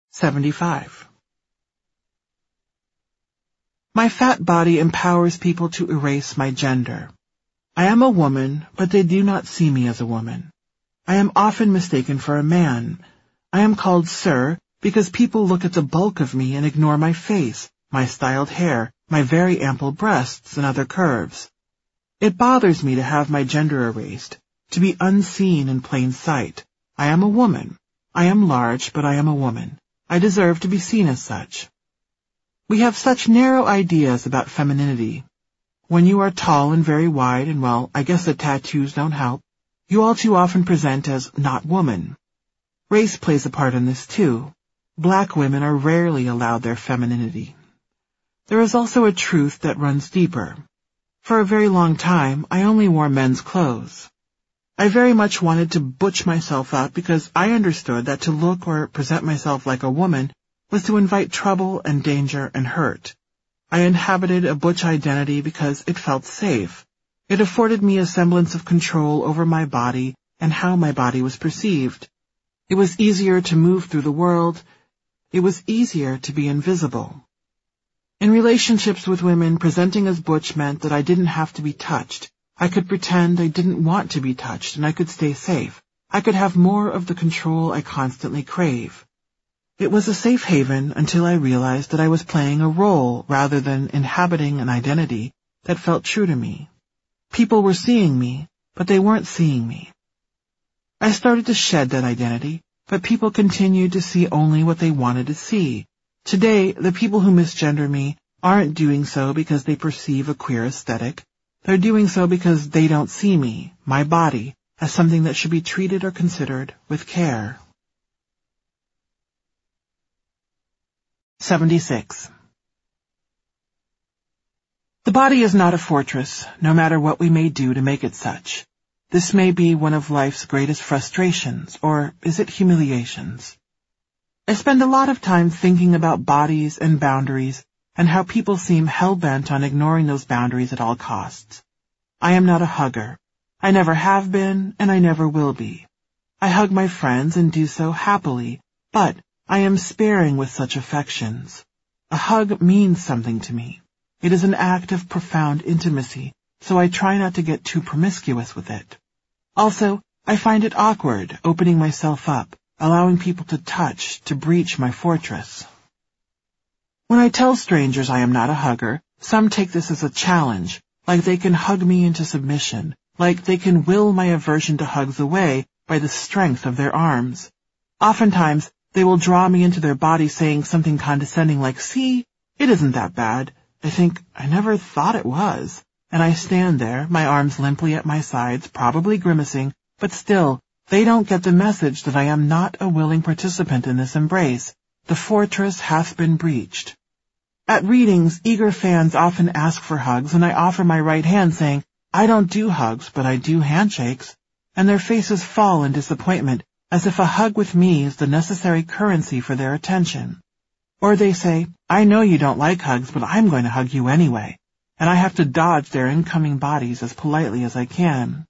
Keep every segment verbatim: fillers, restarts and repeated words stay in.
seventy-five. My fat body empowers people to erase my gender. I am a woman, but they do not see me as a woman. I am often mistaken for a man. I am called sir because people look at the bulk of me and ignore my face, my styled hair, my very ample breasts and other curves. It bothers me to have my gender erased, to be unseen in plain sight. I am a woman. I am large, but I am a woman. I deserve to be seen as such. We have such narrow ideas about femininity. When you are tall and very wide, and well, I guess the tattoos don't help, you all too often present as not woman. Race plays a part in this too. Black women are rarely allowed their femininity. There is also a truth that runs deeper. For a very long time, I only wore men's clothes. I very much wanted to butch myself up because I understood that to look or present myself like a woman was to invite trouble and danger and hurt. I inhabited a butch identity because it felt safe. It afforded me a semblance of control over my body and how my body was perceived. It was easier to move through the world. It was easier to be invisible. In relationships with women, presenting as butch meant that I didn't have to be touched. I could pretend I didn't want to be touched, and I could stay safe. I could have more of the control I constantly crave. It was a safe haven until I realized that I was playing a role rather than inhabiting an identity that felt true to me. People were seeing me, but they weren't seeing me. I started to shed that identity, but people continued to see only what they wanted to see. Today, the people who misgender me aren't doing so because they perceive a queer aesthetic. They're doing so because they don't see me, my body, as something that should be treated or considered with care. seventy-six. The body is not a fortress, no matter what we may do to make it such. This may be one of life's greatest frustrations, or is it humiliations? I spend a lot of time thinking about bodies and boundaries and how people seem hell-bent on ignoring those boundaries at all costs. I am not a hugger. I never have been, and I never will be. I hug my friends and do so happily, but I am sparing with such affections. A hug means something to me. It is an act of profound intimacy, so I try not to get too promiscuous with it. Also, I find it awkward opening myself up, allowing people to touch, to breach my fortress. When I tell strangers I am not a hugger, some take this as a challenge, like they can hug me into submission, like they can will my aversion to hugs away by the strength of their arms. Oftentimes, they will draw me into their body saying something condescending like, "See, it isn't that bad." I think, I never thought it was. And I stand there, my arms limply at my sides, probably grimacing, but still, they don't get the message that I am not a willing participant in this embrace. The fortress hath been breached. At readings, eager fans often ask for hugs, and I offer my right hand saying, "I don't do hugs, but I do handshakes." And their faces fall in disappointment, as if a hug with me is the necessary currency for their attention. Or they say, "I know you don't like hugs, but I'm going to hug you anyway," and I have to dodge their incoming bodies as politely as I can.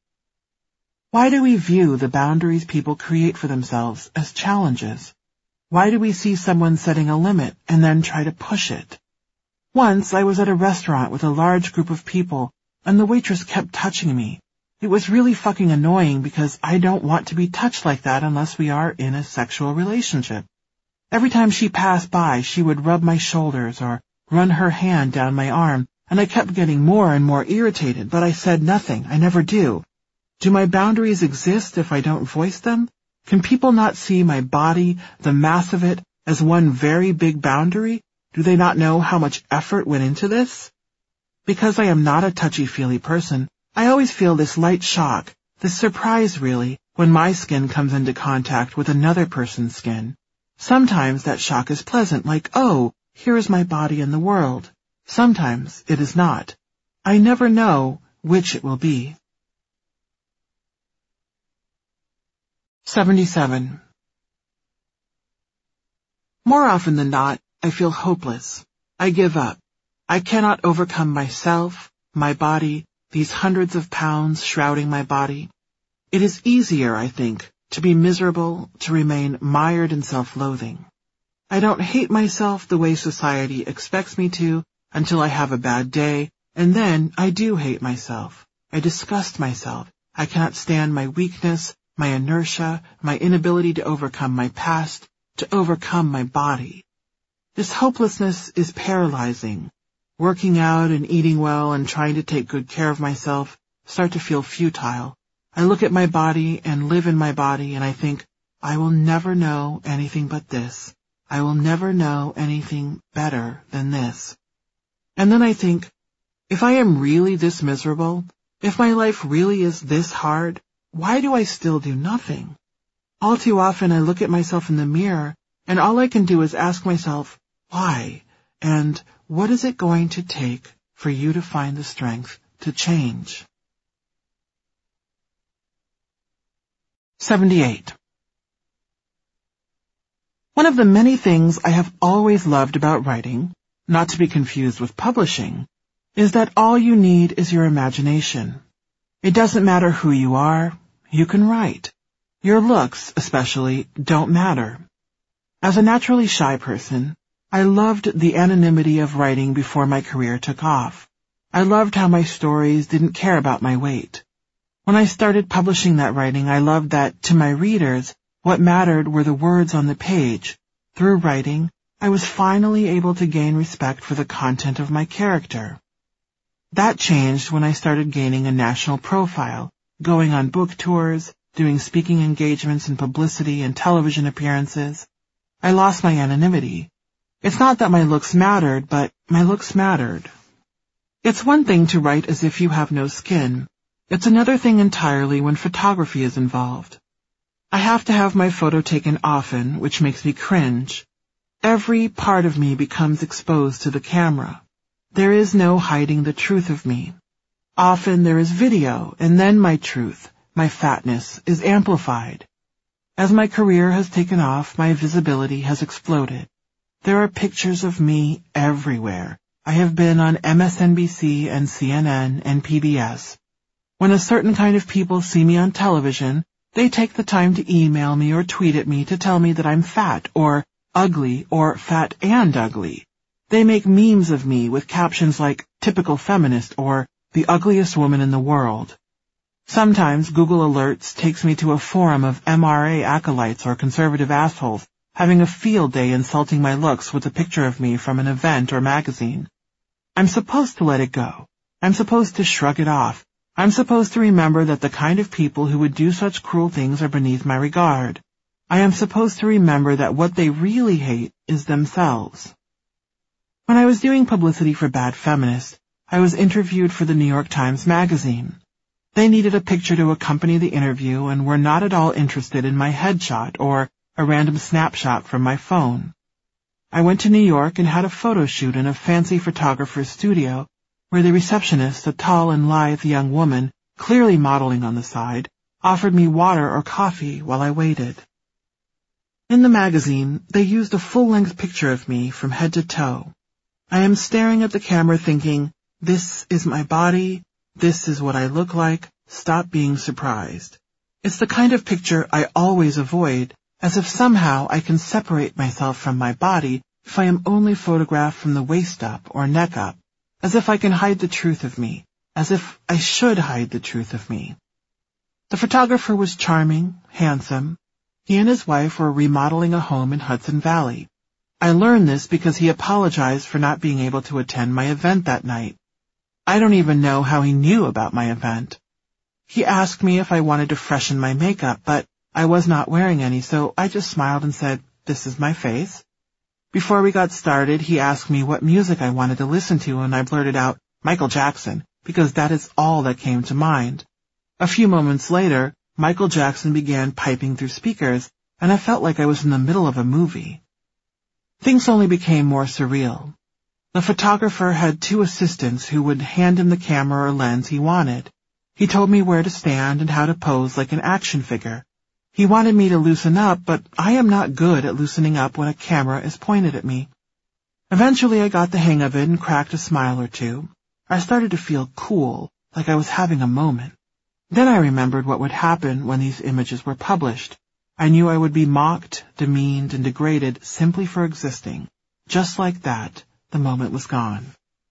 Why do we view the boundaries people create for themselves as challenges? Why do we see someone setting a limit and then try to push it? Once I was at a restaurant with a large group of people, and the waitress kept touching me. It was really fucking annoying because I don't want to be touched like that unless we are in a sexual relationship. Every time she passed by, she would rub my shoulders or run her hand down my arm, and I kept getting more and more irritated, but I said nothing. I never do. Do my boundaries exist if I don't voice them? Can people not see my body, the mass of it, as one very big boundary? Do they not know how much effort went into this? Because I am not a touchy-feely person, I always feel this light shock, this surprise really, when my skin comes into contact with another person's skin. Sometimes that shock is pleasant, like, oh, here is my body in the world. Sometimes it is not. I never know which it will be. seventy-seven. More often than not, I feel hopeless. I give up. I cannot overcome myself, my body, these hundreds of pounds shrouding my body. It is easier, I think, to be miserable, to remain mired in self-loathing. I don't hate myself the way society expects me to until I have a bad day, and then I do hate myself. I disgust myself. I cannot stand my weakness, my inertia, my inability to overcome my past, to overcome my body. This hopelessness is paralyzing. Working out and eating well and trying to take good care of myself start to feel futile. I look at my body and live in my body, and I think, I will never know anything but this. I will never know anything better than this. And then I think, if I am really this miserable, if my life really is this hard, why do I still do nothing? All too often I look at myself in the mirror, and all I can do is ask myself, why? And what is it going to take for you to find the strength to change? seventy-eight. One of the many things I have always loved about writing, not to be confused with publishing, is that all you need is your imagination. It doesn't matter who you are, you can write. Your looks, especially, don't matter. As a naturally shy person, I loved the anonymity of writing before my career took off. I loved how my stories didn't care about my weight. When I started publishing that writing, I loved that, to my readers, what mattered were the words on the page. Through writing, I was finally able to gain respect for the content of my character. That changed when I started gaining a national profile, going on book tours, doing speaking engagements and publicity and television appearances. I lost my anonymity. It's not that my looks mattered, but my looks mattered. It's one thing to write as if you have no skin. It's another thing entirely when photography is involved. I have to have my photo taken often, which makes me cringe. Every part of me becomes exposed to the camera. There is no hiding the truth of me. Often there is video, and then my truth, my fatness, is amplified. As my career has taken off, my visibility has exploded. There are pictures of me everywhere. I have been on M S N B C and C N N and P B S. When a certain kind of people see me on television, they take the time to email me or tweet at me to tell me that I'm fat or ugly or fat and ugly. They make memes of me with captions like typical feminist or the ugliest woman in the world. Sometimes Google Alerts takes me to a forum of M R A acolytes or conservative assholes having a field day insulting my looks with a picture of me from an event or magazine. I'm supposed to let it go. I'm supposed to shrug it off. I'm supposed to remember that the kind of people who would do such cruel things are beneath my regard. I am supposed to remember that what they really hate is themselves. When I was doing publicity for Bad Feminist, I was interviewed for the New York Times Magazine. They needed a picture to accompany the interview and were not at all interested in my headshot or a random snapshot from my phone. I went to New York and had a photo shoot in a fancy photographer's studio where the receptionist, a tall and lithe young woman, clearly modeling on the side, offered me water or coffee while I waited. In the magazine, they used a full-length picture of me from head to toe. I am staring at the camera thinking, this is my body, this is what I look like, stop being surprised. It's the kind of picture I always avoid, as if somehow I can separate myself from my body if I am only photographed from the waist up or neck up, as if I can hide the truth of me, as if I should hide the truth of me. The photographer was charming, handsome. He and his wife were remodeling a home in Hudson Valley. I learned this because he apologized for not being able to attend my event that night. I don't even know how he knew about my event. He asked me if I wanted to freshen my makeup, but I was not wearing any, so I just smiled and said, "This is my face." Before we got started, he asked me what music I wanted to listen to, and I blurted out, Michael Jackson, because that is all that came to mind. A few moments later, Michael Jackson began piping through speakers, and I felt like I was in the middle of a movie. Things only became more surreal. The photographer had two assistants who would hand him the camera or lens he wanted. He told me where to stand and how to pose like an action figure. He wanted me to loosen up, but I am not good at loosening up when a camera is pointed at me. Eventually I got the hang of it and cracked a smile or two. I started to feel cool, like I was having a moment. Then I remembered what would happen when these images were published. I knew I would be mocked, demeaned, and degraded simply for existing. Just like that, the moment was gone.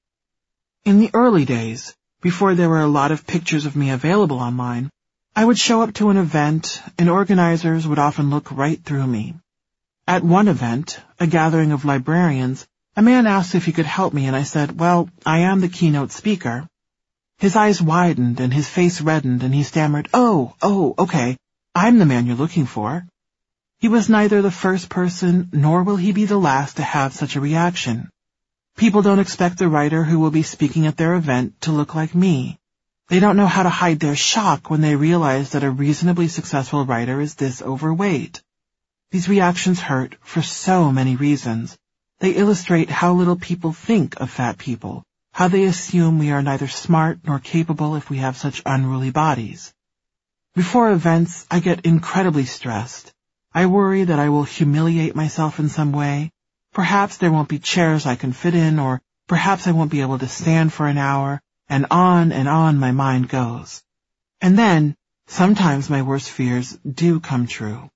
In the early days, before there were a lot of pictures of me available online, I would show up to an event, and organizers would often look right through me. At one event, a gathering of librarians, a man asked if he could help me, and I said, "Well, I am the keynote speaker." His eyes widened, and his face reddened, and he stammered, "Oh, oh, okay, I'm the man you're looking for." He was neither the first person, nor will he be the last to have such a reaction. People don't expect the writer who will be speaking at their event to look like me. They don't know how to hide their shock when they realize that a reasonably successful writer is this overweight. These reactions hurt for so many reasons. They illustrate how little people think of fat people, how they assume we are neither smart nor capable if we have such unruly bodies. Before events, I get incredibly stressed. I worry that I will humiliate myself in some way. Perhaps there won't be chairs I can fit in, or perhaps I won't be able to stand for an hour, and on and on my mind goes. And then, sometimes my worst fears do come true.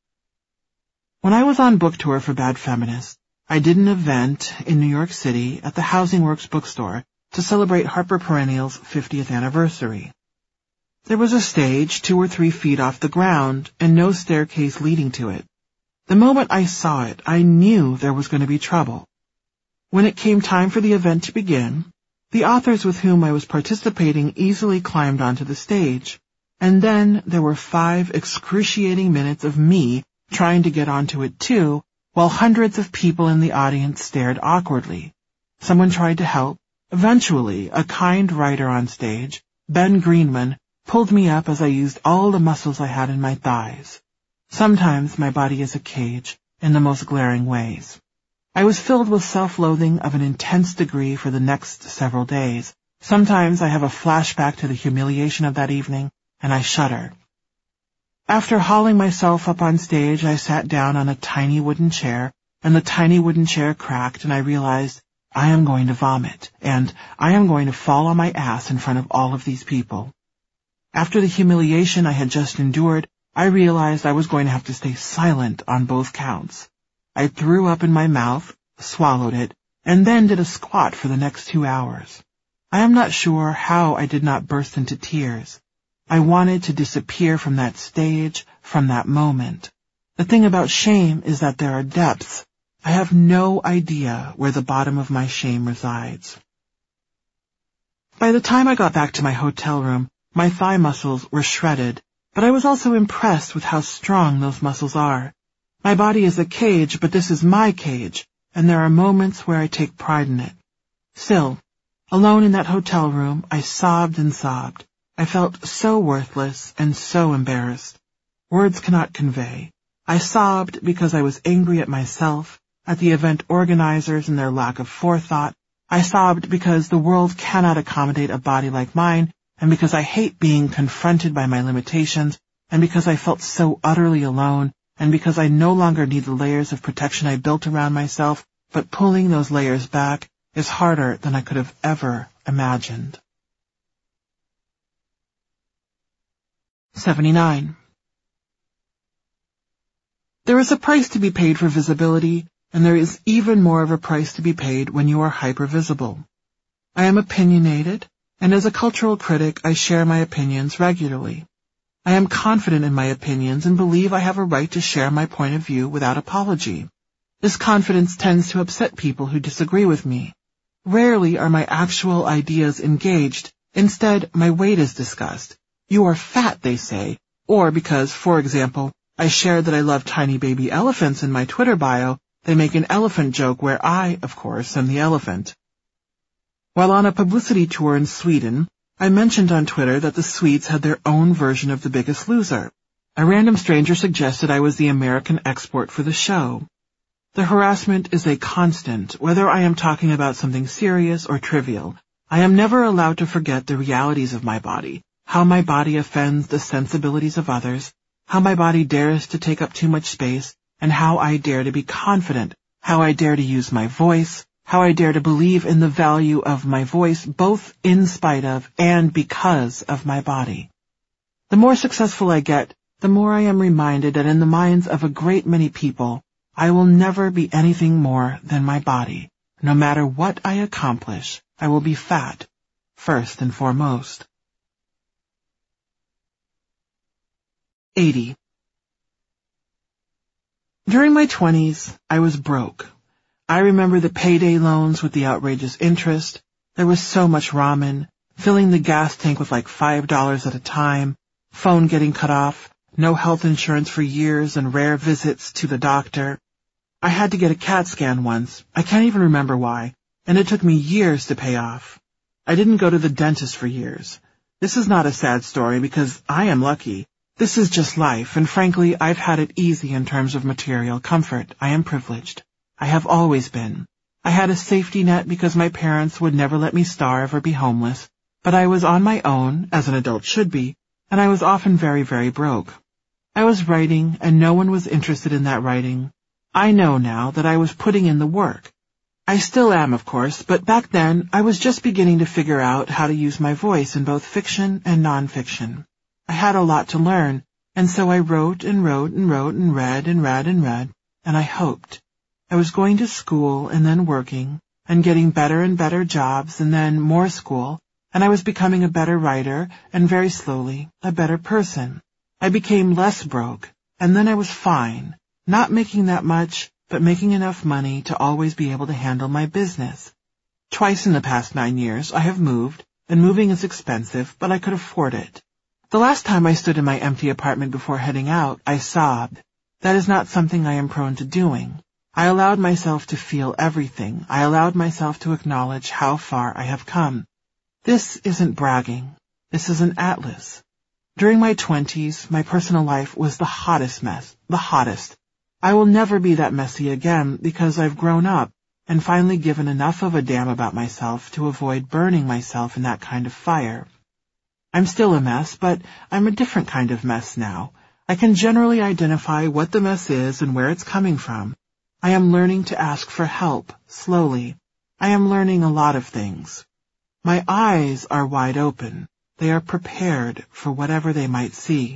When I was on book tour for Bad Feminist, I did an event in New York City at the Housing Works bookstore to celebrate Harper Perennial's fiftieth anniversary. There was a stage two or three feet off the ground and no staircase leading to it. The moment I saw it, I knew there was going to be trouble. When it came time for the event to begin, the authors with whom I was participating easily climbed onto the stage, and then there were five excruciating minutes of me trying to get onto it too, while hundreds of people in the audience stared awkwardly. Someone tried to help. Eventually, a kind writer on stage, Ben Greenman, pulled me up as I used all the muscles I had in my thighs. Sometimes my body is a cage in the most glaring ways. I was filled with self-loathing of an intense degree for the next several days. Sometimes I have a flashback to the humiliation of that evening, and I shudder. After hauling myself up on stage, I sat down on a tiny wooden chair, and the tiny wooden chair cracked, and I realized I am going to vomit, and I am going to fall on my ass in front of all of these people. After the humiliation I had just endured, I realized I was going to have to stay silent on both counts. I threw up in my mouth, swallowed it, and then did a squat for the next two hours. I am not sure how I did not burst into tears. I wanted to disappear from that stage, from that moment. The thing about shame is that there are depths. I have no idea where the bottom of my shame resides. By the time I got back to my hotel room, my thigh muscles were shredded, but I was also impressed with how strong those muscles are. My body is a cage, but this is my cage, and there are moments where I take pride in it. Still, alone in that hotel room, I sobbed and sobbed. I felt so worthless and so embarrassed. Words cannot convey. I sobbed because I was angry at myself, at the event organizers and their lack of forethought. I sobbed because the world cannot accommodate a body like mine, and because I hate being confronted by my limitations, and because I felt so utterly alone, and because I no longer need the layers of protection I built around myself, but pulling those layers back is harder than I could have ever imagined. seventy-nine. There is a price to be paid for visibility, and there is even more of a price to be paid when you are hypervisible. I am opinionated, and as a cultural critic, I share my opinions regularly. I am confident in my opinions and believe I have a right to share my point of view without apology. This confidence tends to upset people who disagree with me. Rarely are my actual ideas engaged. Instead, my weight is discussed. You are fat, they say, or because, for example, I shared that I love tiny baby elephants in my Twitter bio, they make an elephant joke where I, of course, am the elephant. While on a publicity tour in Sweden, I mentioned on Twitter that the Swedes had their own version of The Biggest Loser. A random stranger suggested I was the American export for the show. The harassment is a constant, whether I am talking about something serious or trivial. I am never allowed to forget the realities of my body, how my body offends the sensibilities of others, how my body dares to take up too much space, and how I dare to be confident, how I dare to use my voice, how I dare to believe in the value of my voice, both in spite of and because of my body. The more successful I get, the more I am reminded that in the minds of a great many people, I will never be anything more than my body. No matter what I accomplish, I will be fat, first and foremost. eighty. During my twenties, I was broke. I remember the payday loans with the outrageous interest. There was so much ramen, filling the gas tank with like five dollars at a time, phone getting cut off, no health insurance for years, and rare visits to the doctor. I had to get a CAT scan once. I can't even remember why, and it took me years to pay off. I didn't go to the dentist for years. This is not a sad story because I am lucky. This is just life, and frankly, I've had it easy in terms of material comfort. I am privileged. I have always been. I had a safety net because my parents would never let me starve or be homeless, but I was on my own, as an adult should be, and I was often very, very broke. I was writing, and no one was interested in that writing. I know now that I was putting in the work. I still am, of course, but back then I was just beginning to figure out how to use my voice in both fiction and nonfiction. I had a lot to learn, and so I wrote and wrote and wrote and read and read and read, and I hoped. I was going to school and then working, and getting better and better jobs and then more school, and I was becoming a better writer and very slowly a better person. I became less broke, and then I was fine, not making that much, but making enough money to always be able to handle my business. Twice in the past nine years I have moved, and moving is expensive, but I could afford it. The last time I stood in my empty apartment before heading out, I sobbed. That is not something I am prone to doing. I allowed myself to feel everything. I allowed myself to acknowledge how far I have come. This isn't bragging. This is an atlas. During my twenties, my personal life was the hottest mess, the hottest. I will never be that messy again because I've grown up and finally given enough of a damn about myself to avoid burning myself in that kind of fire. I'm still a mess, but I'm a different kind of mess now. I can generally identify what the mess is and where it's coming from. I am learning to ask for help, slowly. I am learning a lot of things. My eyes are wide open. They are prepared for whatever they might see.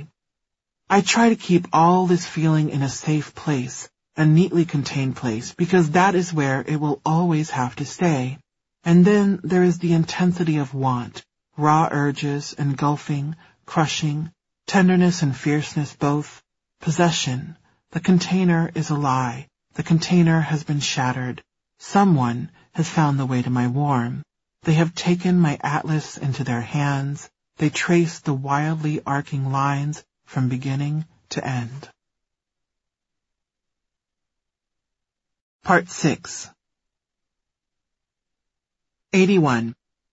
I try to keep all this feeling in a safe place, a neatly contained place, because that is where it will always have to stay. And then there is the intensity of want. Raw urges, engulfing, crushing, tenderness and fierceness both, possession. The container is a lie. The container has been shattered. Someone has found the way to my warm. They have taken my atlas into their hands. They trace the wildly arcing lines from beginning to end. Part six. eighty-one.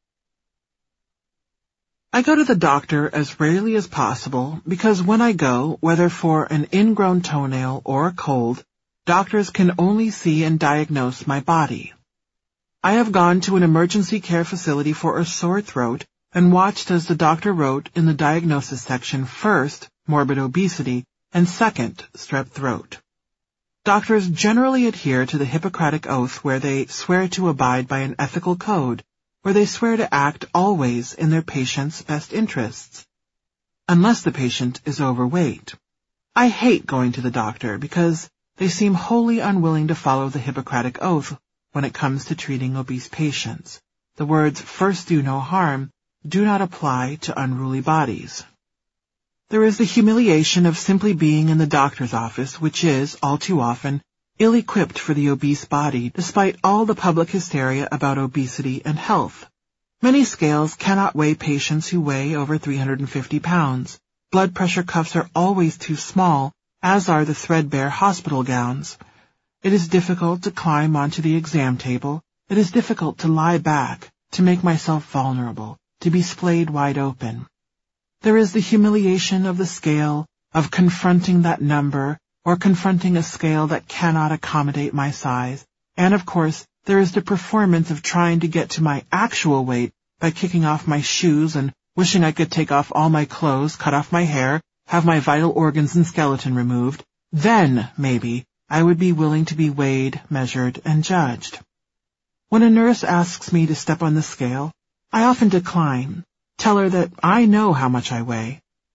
I go to the doctor as rarely as possible because when I go, whether for an ingrown toenail or a cold, doctors can only see and diagnose my body. I have gone to an emergency care facility for a sore throat and watched as the doctor wrote in the diagnosis section first, morbid obesity, and second, strep throat. Doctors generally adhere to the Hippocratic Oath where they swear to abide by an ethical code, where they swear to act always in their patient's best interests, unless the patient is overweight. I hate going to the doctor because they seem wholly unwilling to follow the Hippocratic Oath when it comes to treating obese patients. The words, first do no harm, do not apply to unruly bodies. There is the humiliation of simply being in the doctor's office, which is, all too often, ill-equipped for the obese body, despite all the public hysteria about obesity and health. Many scales cannot weigh patients who weigh over three hundred fifty pounds. Blood pressure cuffs are always too small, as are the threadbare hospital gowns. It is difficult to climb onto the exam table. It is difficult to lie back, to make myself vulnerable, to be splayed wide open. There is the humiliation of the scale, of confronting that number, or confronting a scale that cannot accommodate my size, and of course, there is the performance of trying to get to my actual weight by kicking off my shoes and wishing I could take off all my clothes, cut off my hair, have my vital organs and skeleton removed. Then, maybe, I would be willing to be weighed, measured, and judged. When a nurse asks me to step on the scale, I often decline, tell her that I know how much I weigh.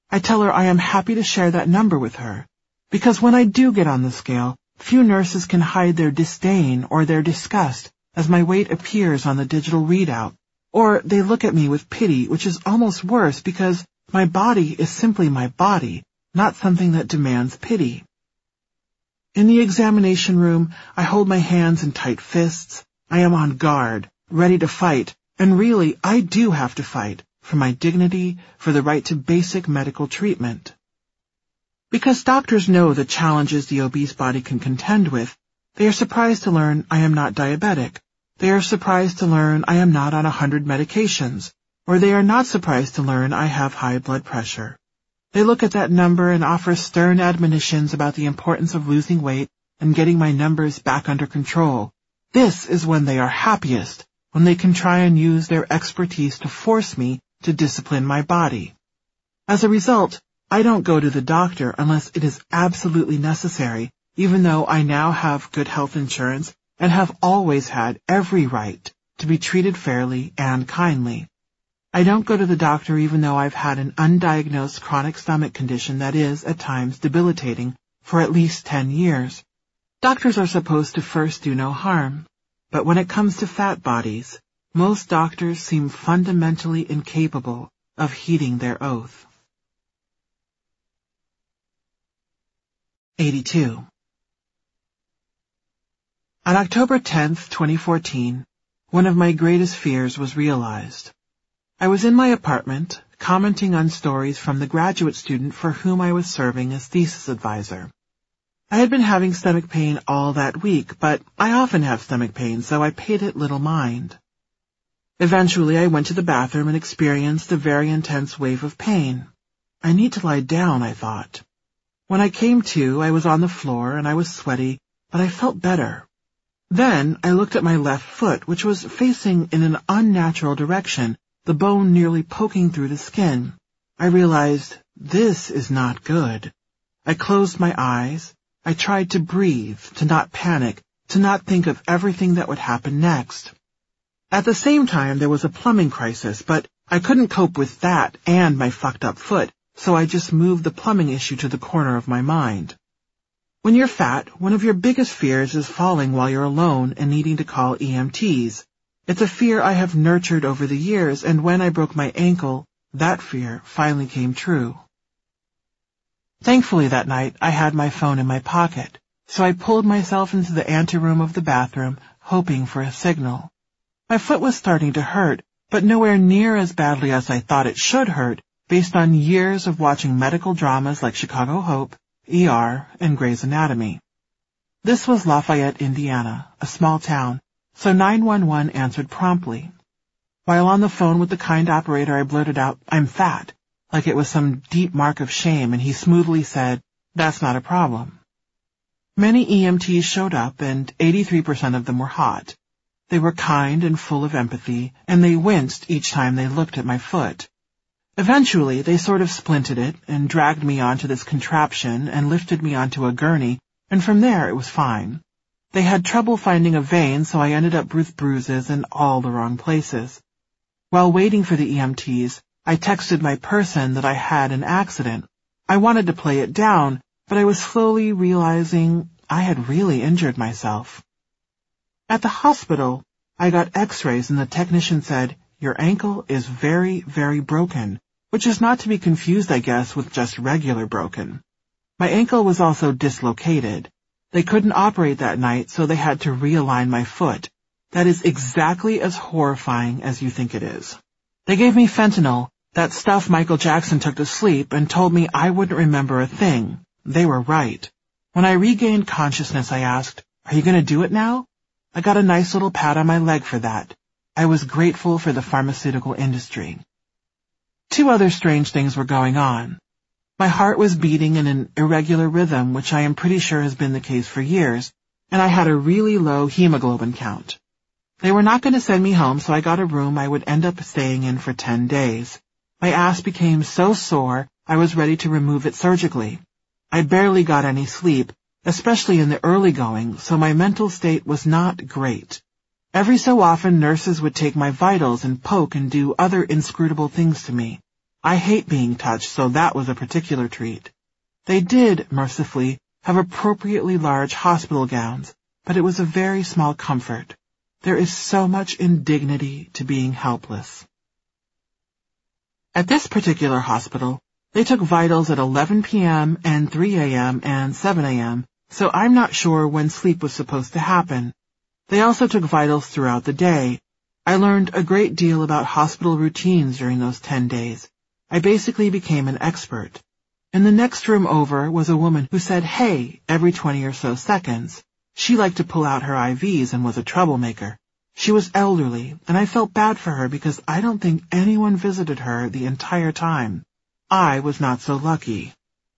I tell her I am happy to share that number with her, because when I do get on the scale, few nurses can hide their disdain or their disgust as my weight appears on the digital readout, or they look at me with pity, which is almost worse because my body is simply my body, not something that demands pity. In the examination room, I hold my hands in tight fists. I am on guard, ready to fight, and really, I do have to fight for my dignity, for the right to basic medical treatment. Because doctors know the challenges the obese body can contend with, they are surprised to learn I am not diabetic. They are surprised to learn I am not on a hundred medications, or they are not surprised to learn I have high blood pressure. They look at that number and offer stern admonitions about the importance of losing weight and getting my numbers back under control. This is when they are happiest, when they can try and use their expertise to force me to discipline my body. As a result, I don't go to the doctor unless it is absolutely necessary, even though I now have good health insurance and have always had every right to be treated fairly and kindly. I don't go to the doctor even though I've had an undiagnosed chronic stomach condition that is, at times, debilitating for at least ten years. Doctors are supposed to first do no harm, but when it comes to fat bodies, most doctors seem fundamentally incapable of heeding their oath. eighty-two. On October tenth, twenty fourteen, one of my greatest fears was realized. I was in my apartment, commenting on stories from the graduate student for whom I was serving as thesis advisor. I had been having stomach pain all that week, but I often have stomach pain, so I paid it little mind. Eventually, I went to the bathroom and experienced a very intense wave of pain. I need to lie down, I thought. When I came to, I was on the floor and I was sweaty, but I felt better. Then I looked at my left foot, which was facing in an unnatural direction, the bone nearly poking through the skin. I realized, this is not good. I closed my eyes. I tried to breathe, to not panic, to not think of everything that would happen next. At the same time, there was a plumbing crisis, but I couldn't cope with that and my fucked up foot, so I just moved the plumbing issue to the corner of my mind. When you're fat, one of your biggest fears is falling while you're alone and needing to call E M Ts. It's a fear I have nurtured over the years, and when I broke my ankle, that fear finally came true. Thankfully that night, I had my phone in my pocket, so I pulled myself into the anteroom of the bathroom, hoping for a signal. My foot was starting to hurt, but nowhere near as badly as I thought it should hurt, based on years of watching medical dramas like Chicago Hope, E R, and Grey's Anatomy. This was Lafayette, Indiana, a small town, so nine one one answered promptly. While on the phone with the kind operator, I blurted out, "I'm fat," like it was some deep mark of shame, and he smoothly said, "That's not a problem." Many E M Ts showed up, and eighty-three percent of them were hot. They were kind and full of empathy, and they winced each time they looked at my foot. Eventually, they sort of splinted it and dragged me onto this contraption and lifted me onto a gurney, and from there it was fine. They had trouble finding a vein, so I ended up with bruises in all the wrong places. While waiting for the E M Ts, I texted my person that I had an accident. I wanted to play it down, but I was slowly realizing I had really injured myself. At the hospital, I got x-rays and the technician said, "Your ankle is very, very broken," which is not to be confused, I guess, with just regular broken. My ankle was also dislocated. They couldn't operate that night, so they had to realign my foot. That is exactly as horrifying as you think it is. They gave me fentanyl, that stuff Michael Jackson took to sleep, and told me I wouldn't remember a thing. They were right. When I regained consciousness, I asked, "Are you going to do it now?" I got a nice little pat on my leg for that. I was grateful for the pharmaceutical industry. Two other strange things were going on. My heart was beating in an irregular rhythm, which I am pretty sure has been the case for years, and I had a really low hemoglobin count. They were not going to send me home, so I got a room I would end up staying in for ten days. My ass became so sore, I was ready to remove it surgically. I barely got any sleep, especially in the early going, so my mental state was not great. Every so often, nurses would take my vitals and poke and do other inscrutable things to me. I hate being touched, so that was a particular treat. They did, mercifully, have appropriately large hospital gowns, but it was a very small comfort. There is so much indignity to being helpless. At this particular hospital, they took vitals at eleven p.m. and three a.m. and seven a.m., so I'm not sure when sleep was supposed to happen. They also took vitals throughout the day. I learned a great deal about hospital routines during those ten days. I basically became an expert. In the next room over was a woman who said, "Hey," every twenty or so seconds. She liked to pull out her I Vs and was a troublemaker. She was elderly, and I felt bad for her because I don't think anyone visited her the entire time. I was not so lucky.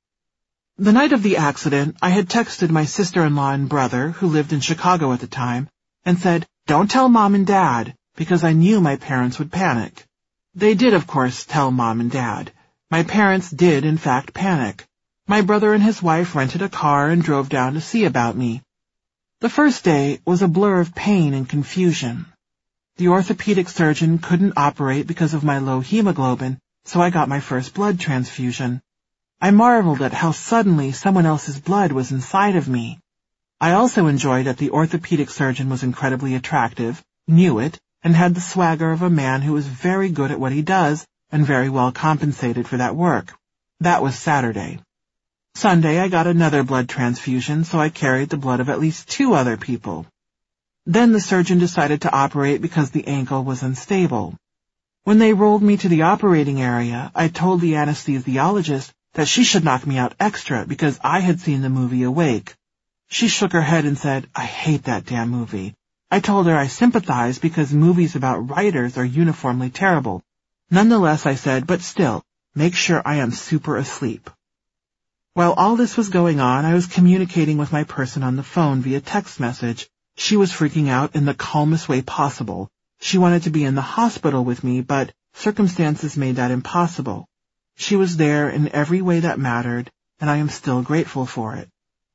The night of the accident, I had texted my sister-in-law and brother, who lived in Chicago at the time, and said, "Don't tell Mom and Dad," because I knew my parents would panic. They did, of course, tell Mom and Dad. My parents did, in fact, panic. My brother and his wife rented a car and drove down to see about me. The first day was a blur of pain and confusion. The orthopedic surgeon couldn't operate because of my low hemoglobin, so I got my first blood transfusion. I marveled at how suddenly someone else's blood was inside of me. I also enjoyed that the orthopedic surgeon was incredibly attractive, knew it, and had the swagger of a man who was very good at what he does and very well compensated for that work. That was Saturday. Sunday, I got another blood transfusion, so I carried the blood of at least two other people. Then the surgeon decided to operate because the ankle was unstable. When they rolled me to the operating area, I told the anesthesiologist that she should knock me out extra because I had seen the movie Awake. She shook her head and said, "I hate that damn movie." I told her I sympathize because movies about writers are uniformly terrible. Nonetheless, I said, "But still, make sure I am super asleep." While all this was going on, I was communicating with my person on the phone via text message. She was freaking out in the calmest way possible. She wanted to be in the hospital with me, but circumstances made that impossible. She was there in every way that mattered, and I am still grateful for it.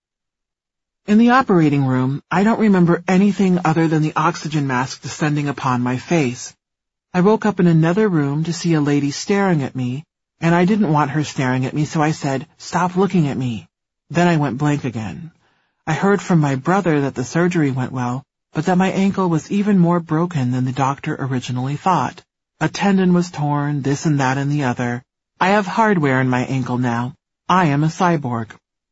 In the operating room, I don't remember anything other than the oxygen mask descending upon my face. I woke up in another room to see a lady staring at me, and I didn't want her staring at me, so I said, "Stop looking at me." Then I went blank again. I heard from my brother that the surgery went well, but that my ankle was even more broken than the doctor originally thought. A tendon was torn, this and that and the other. I have hardware in my ankle now. I am a cyborg.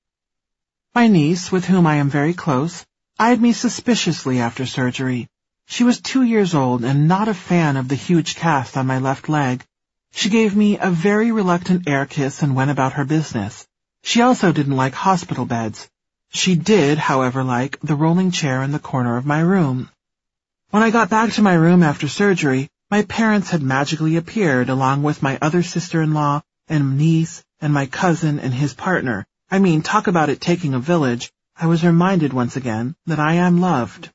My niece, with whom I am very close, eyed me suspiciously after surgery. She was two years old and not a fan of the huge cast on my left leg. She gave me a very reluctant air kiss and went about her business. She also didn't like hospital beds. She did, however, like the rolling chair in the corner of my room. When I got back to my room after surgery, my parents had magically appeared along with my other sister-in-law and niece and my cousin and his partner. I mean, talk about it taking a village. I was reminded once again that I am loved.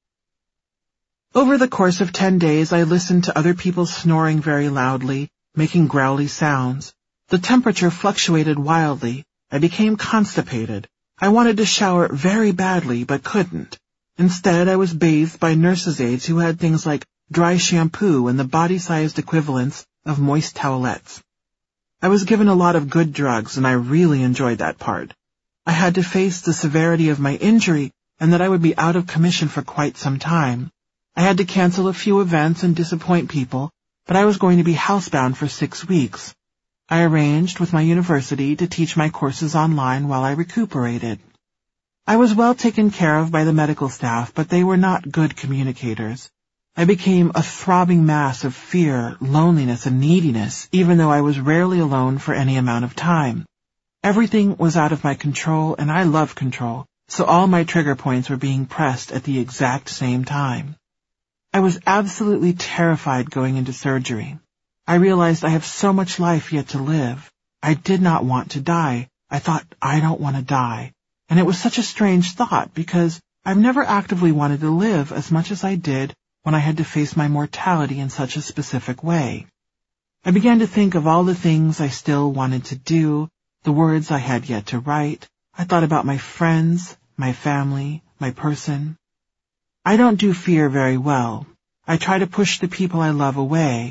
Over the course of ten days, I listened to other people snoring very loudly, making growly sounds. The temperature fluctuated wildly. I became constipated. I wanted to shower very badly, but couldn't. Instead, I was bathed by nurses' aides who had things like dry shampoo and the body-sized equivalents of moist towelettes. I was given a lot of good drugs, and I really enjoyed that part. I had to face the severity of my injury and that I would be out of commission for quite some time. I had to cancel a few events and disappoint people, but I was going to be housebound for six weeks. I arranged with my university to teach my courses online while I recuperated. I was well taken care of by the medical staff, but they were not good communicators. I became a throbbing mass of fear, loneliness, and neediness, even though I was rarely alone for any amount of time. Everything was out of my control, and I love control, so all my trigger points were being pressed at the exact same time. I was absolutely terrified going into surgery. I realized I have so much life yet to live. I did not want to die. I thought, I don't want to die. And it was such a strange thought because I've never actively wanted to live as much as I did when I had to face my mortality in such a specific way. I began to think of all the things I still wanted to do, the words I had yet to write. I thought about my friends, my family, my person. I don't do fear very well. I try to push the people I love away.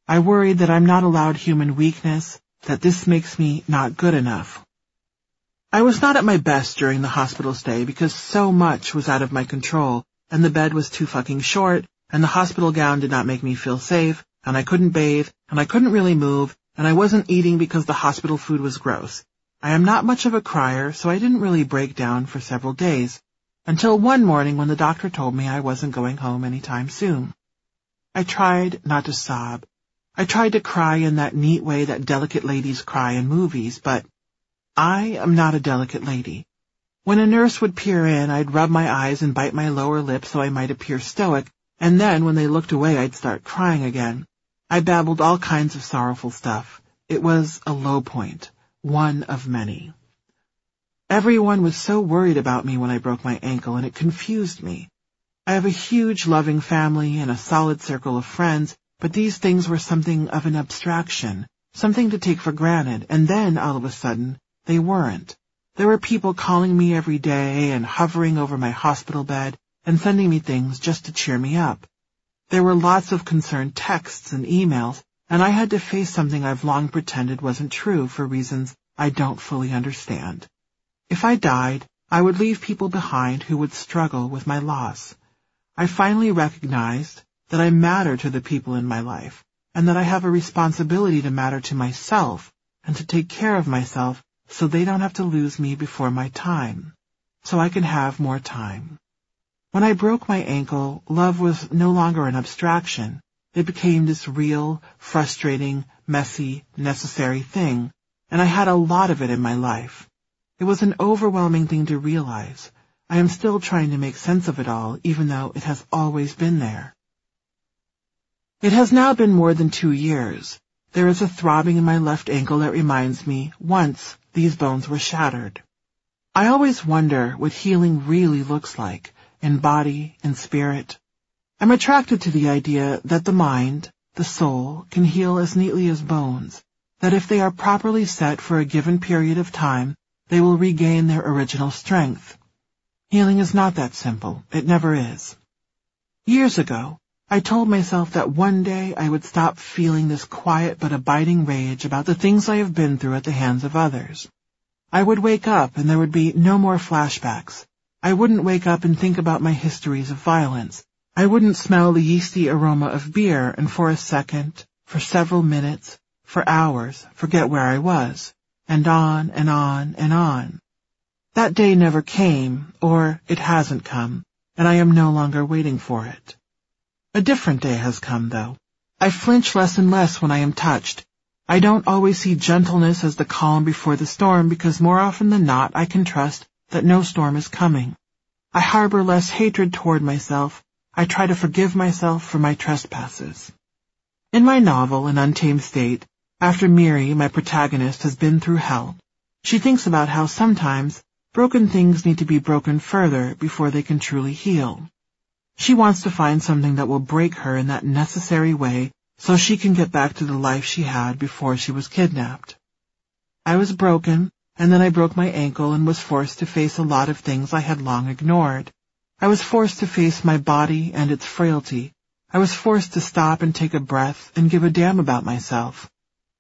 I worried that I'm not allowed human weakness, that this makes me not good enough. I was not at my best during the hospital stay because so much was out of my control, and the bed was too fucking short, and the hospital gown did not make me feel safe, and I couldn't bathe, and I couldn't really move, and I wasn't eating because the hospital food was gross. I am not much of a crier, so I didn't really break down for several days, until one morning when the doctor told me I wasn't going home anytime soon. I tried not to sob. I tried to cry in that neat way that delicate ladies cry in movies, but I am not a delicate lady. When a nurse would peer in, I'd rub my eyes and bite my lower lip so I might appear stoic, and then when they looked away, I'd start crying again. I babbled all kinds of sorrowful stuff. It was a low point, one of many. Everyone was so worried about me when I broke my ankle, and it confused me. I have a huge, loving family and a solid circle of friends, but these things were something of an abstraction, something to take for granted, and then, all of a sudden, they weren't. There were people calling me every day and hovering over my hospital bed and sending me things just to cheer me up. There were lots of concerned texts and emails, and I had to face something I've long pretended wasn't true for reasons I don't fully understand. If I died, I would leave people behind who would struggle with my loss. I finally recognized that I matter to the people in my life, and that I have a responsibility to matter to myself and to take care of myself so they don't have to lose me before my time, so I can have more time. When I broke my ankle, love was no longer an abstraction. It became this real, frustrating, messy, necessary thing, and I had a lot of it in my life. It was an overwhelming thing to realize. I am still trying to make sense of it all, even though it has always been there. It has now been more than two years. There is a throbbing in my left ankle that reminds me, once, these bones were shattered. I always wonder what healing really looks like, in body and spirit. I'm attracted to the idea that the mind, the soul, can heal as neatly as bones, that if they are properly set for a given period of time, they will regain their original strength. Healing is not that simple. It never is. Years ago, I told myself that one day I would stop feeling this quiet but abiding rage about the things I have been through at the hands of others. I would wake up and there would be no more flashbacks. I wouldn't wake up and think about my histories of violence. I wouldn't smell the yeasty aroma of beer and for a second, for several minutes, for hours, forget where I was, and on and on and on. That day never came, or it hasn't come, and I am no longer waiting for it. A different day has come, though. I flinch less and less when I am touched. I don't always see gentleness as the calm before the storm because more often than not I can trust that no storm is coming. I harbor less hatred toward myself. I try to forgive myself for my trespasses. In my novel, An Untamed State, after Miri, my protagonist, has been through hell, she thinks about how sometimes broken things need to be broken further before they can truly heal. She wants to find something that will break her in that necessary way so she can get back to the life she had before she was kidnapped. I was broken, and then I broke my ankle and was forced to face a lot of things I had long ignored. I was forced to face my body and its frailty. I was forced to stop and take a breath and give a damn about myself.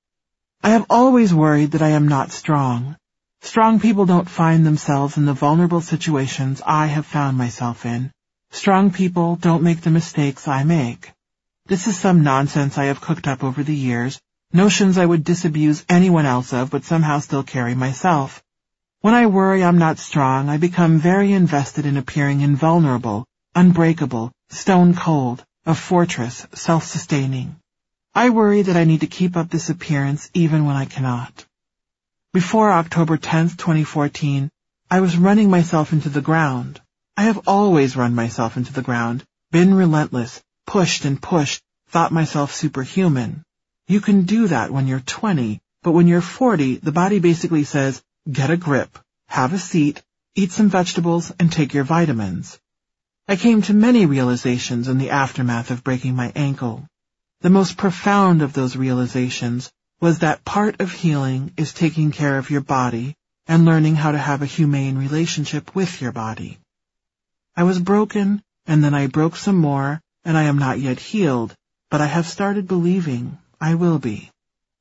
I have always worried that I am not strong. Strong people don't find themselves in the vulnerable situations I have found myself in. Strong people don't make the mistakes I make. This is some nonsense I have cooked up over the years, notions I would disabuse anyone else of but somehow still carry myself. When I worry I'm not strong, I become very invested in appearing invulnerable, unbreakable, stone cold, a fortress, self-sustaining. I worry that I need to keep up this appearance even when I cannot. Before October tenth, twenty fourteen, I was running myself into the ground. I have always run myself into the ground, been relentless, pushed and pushed, thought myself superhuman. You can do that when you're twenty, but when you're forty, the body basically says, get a grip, have a seat, eat some vegetables, and take your vitamins. I came to many realizations in the aftermath of breaking my ankle. The most profound of those realizations was that part of healing is taking care of your body and learning how to have a humane relationship with your body. I was broken, and then I broke some more, and I am not yet healed, but I have started believing, I will be.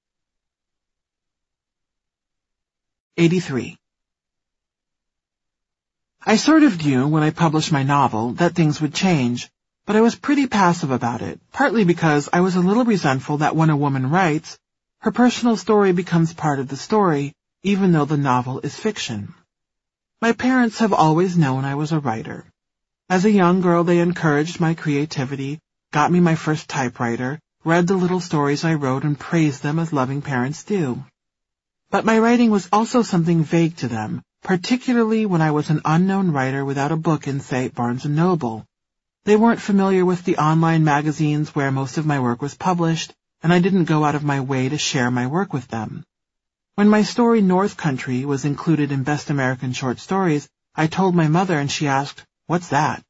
eighty-three. I sort of knew when I published my novel that things would change, but I was pretty passive about it, partly because I was a little resentful that when a woman writes, her personal story becomes part of the story, even though the novel is fiction. My parents have always known I was a writer. As a young girl, they encouraged my creativity, got me my first typewriter, read the little stories I wrote, and praised them as loving parents do. But my writing was also something vague to them, particularly when I was an unknown writer without a book in, say, Barnes and Noble. They weren't familiar with the online magazines where most of my work was published, and I didn't go out of my way to share my work with them. When my story North Country was included in Best American Short Stories, I told my mother and she asked, "What's that?"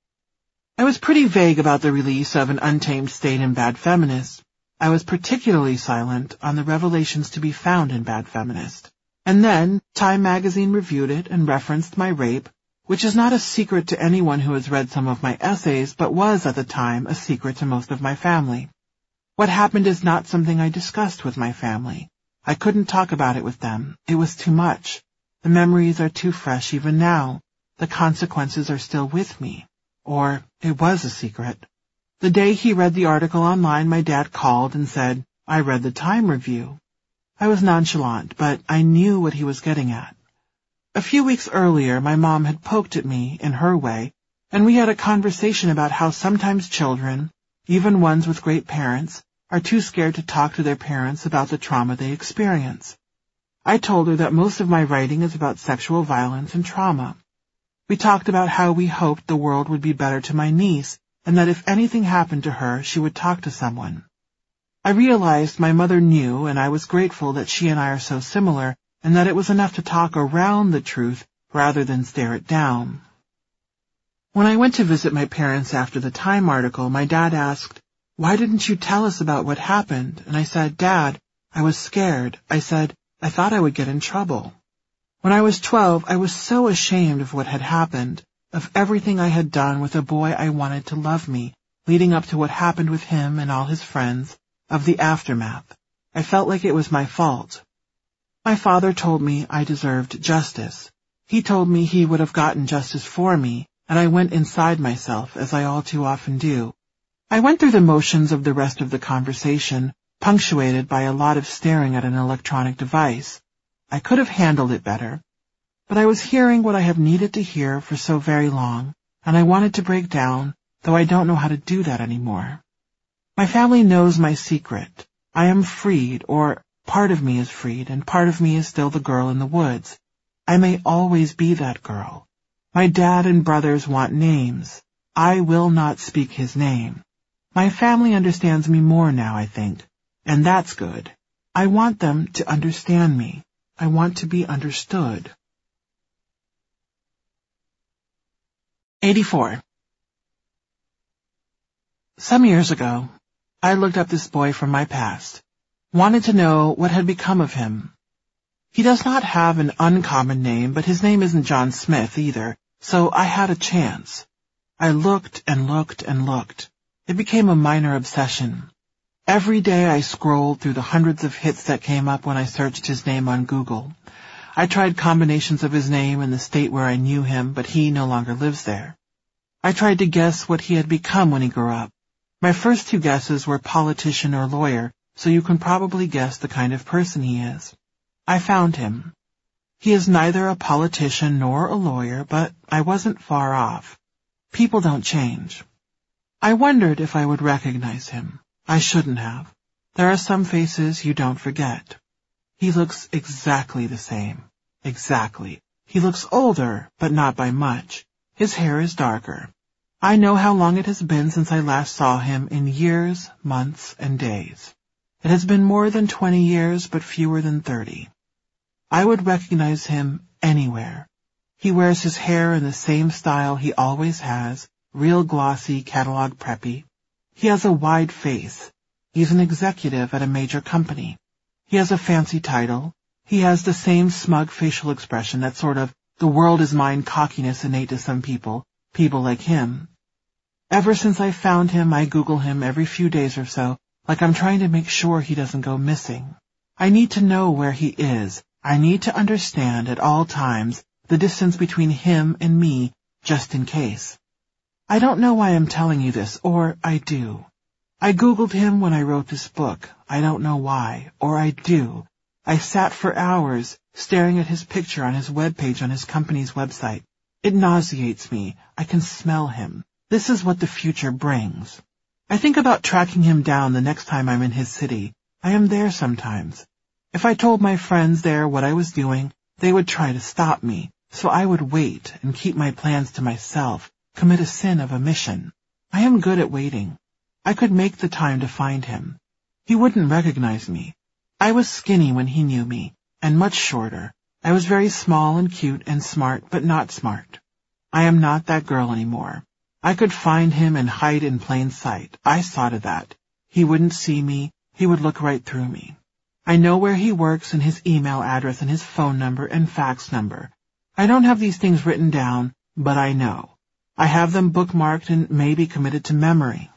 I was pretty vague about the release of An Untamed State in Bad Feminist. I was particularly silent on the revelations to be found in Bad Feminist. And then Time magazine reviewed it and referenced my rape, which is not a secret to anyone who has read some of my essays, but was at the time a secret to most of my family. What happened is not something I discussed with my family. I couldn't talk about it with them. It was too much. The memories are too fresh even now. The consequences are still with me. Or it was a secret. The day he read the article online, my dad called and said, "I read the Time review." I was nonchalant, but I knew what he was getting at. A few weeks earlier, my mom had poked at me, in her way, and we had a conversation about how sometimes children, even ones with great parents, are too scared to talk to their parents about the trauma they experience. I told her that most of my writing is about sexual violence and trauma. We talked about how we hoped the world would be better to my niece, and that if anything happened to her, she would talk to someone. I realized my mother knew, and I was grateful that she and I are so similar, and that it was enough to talk around the truth rather than stare it down. When I went to visit my parents after the Time article, my dad asked, "Why didn't you tell us about what happened?" And I said, "Dad, I was scared." I said, "I thought I would get in trouble." When I was twelve, I was so ashamed of what had happened, of everything I had done with a boy I wanted to love me, leading up to what happened with him and all his friends, of the aftermath. I felt like it was my fault. My father told me I deserved justice. He told me he would have gotten justice for me, and I went inside myself, as I all too often do. I went through the motions of the rest of the conversation, punctuated by a lot of staring at an electronic device. I could have handled it better, but I was hearing what I have needed to hear for so very long, and I wanted to break down, though I don't know how to do that anymore. My family knows my secret. I am freed, or part of me is freed, and part of me is still the girl in the woods. I may always be that girl. My dad and brothers want names. I will not speak his name. My family understands me more now, I think, and that's good. I want them to understand me. I want to be understood. eighty-four. Some years ago, I looked up this boy from my past, wanted to know what had become of him. He does not have an uncommon name, but his name isn't John Smith either, so I had a chance. I looked and looked and looked. It became a minor obsession. Every day I scrolled through the hundreds of hits that came up when I searched his name on Google. I tried combinations of his name in the state where I knew him, but he no longer lives there. I tried to guess what he had become when he grew up. My first two guesses were politician or lawyer, so you can probably guess the kind of person he is. I found him. He is neither a politician nor a lawyer, but I wasn't far off. People don't change. I wondered if I would recognize him. I shouldn't have. There are some faces you don't forget. He looks exactly the same. Exactly. He looks older, but not by much. His hair is darker. I know how long it has been since I last saw him in years, months, and days. It has been more than twenty years, but fewer than thirty. I would recognize him anywhere. He wears his hair in the same style he always has, real glossy, catalog preppy. He has a wide face. He's an executive at a major company. He has a fancy title. He has the same smug facial expression, that sort of the world is mine cockiness innate to some people, people like him. Ever since I found him, I Google him every few days or so, like I'm trying to make sure he doesn't go missing. I need to know where he is. I need to understand at all times the distance between him and me, just in case. I don't know why I'm telling you this, or I do. I Googled him when I wrote this book. I don't know why, or I do. I sat for hours staring at his picture on his webpage on his company's website. It nauseates me. I can smell him. This is what the future brings. I think about tracking him down the next time I'm in his city. I am there sometimes. If I told my friends there what I was doing, they would try to stop me, so I would wait and keep my plans to myself, commit a sin of omission. I am good at waiting. I could make the time to find him. He wouldn't recognize me. I was skinny when he knew me, and much shorter. I was very small and cute and smart, but not smart. I am not that girl anymore. I could find him and hide in plain sight. I saw to that. He wouldn't see me. He would look right through me. I know where he works and his email address and his phone number and fax number. I don't have these things written down, but I know. I have them bookmarked and maybe committed to memory.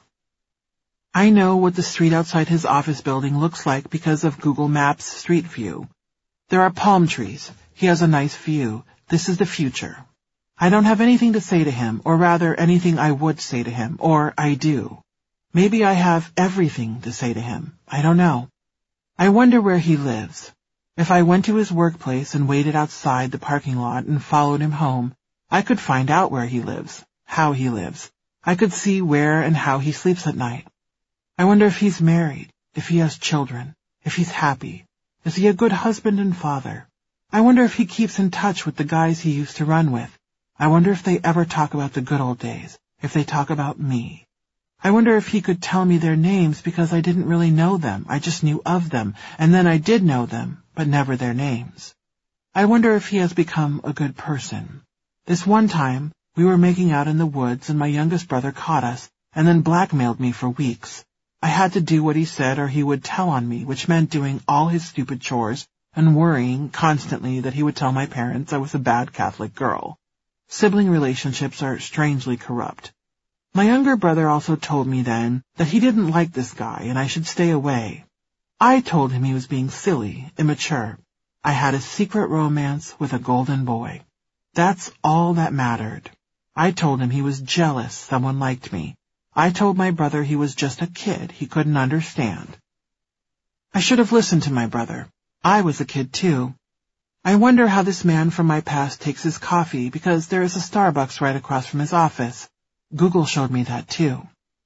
I know what the street outside his office building looks like because of Google Maps Street View. There are palm trees. He has a nice view. This is the future. I don't have anything to say to him, or rather anything I would say to him, or I do. Maybe I have everything to say to him. I don't know. I wonder where he lives. If I went to his workplace and waited outside the parking lot and followed him home, I could find out where he lives, how he lives. I could see where and how he sleeps at night. I wonder if he's married, if he has children, if he's happy. Is he a good husband and father? I wonder if he keeps in touch with the guys he used to run with. I wonder if they ever talk about the good old days, if they talk about me. I wonder if he could tell me their names because I didn't really know them. I just knew of them, and then I did know them, but never their names. I wonder if he has become a good person. This one time, we were making out in the woods and my youngest brother caught us and then blackmailed me for weeks. I had to do what he said or he would tell on me, which meant doing all his stupid chores and worrying constantly that he would tell my parents I was a bad Catholic girl. Sibling relationships are strangely corrupt. My younger brother also told me then that he didn't like this guy and I should stay away. I told him he was being silly, immature. I had a secret romance with a golden boy. That's all that mattered. I told him he was jealous someone liked me. I told my brother he was just a kid he couldn't understand. I should have listened to my brother. I was a kid too. I wonder how this man from my past takes his coffee because there is a Starbucks right across from his office. Google showed me that too.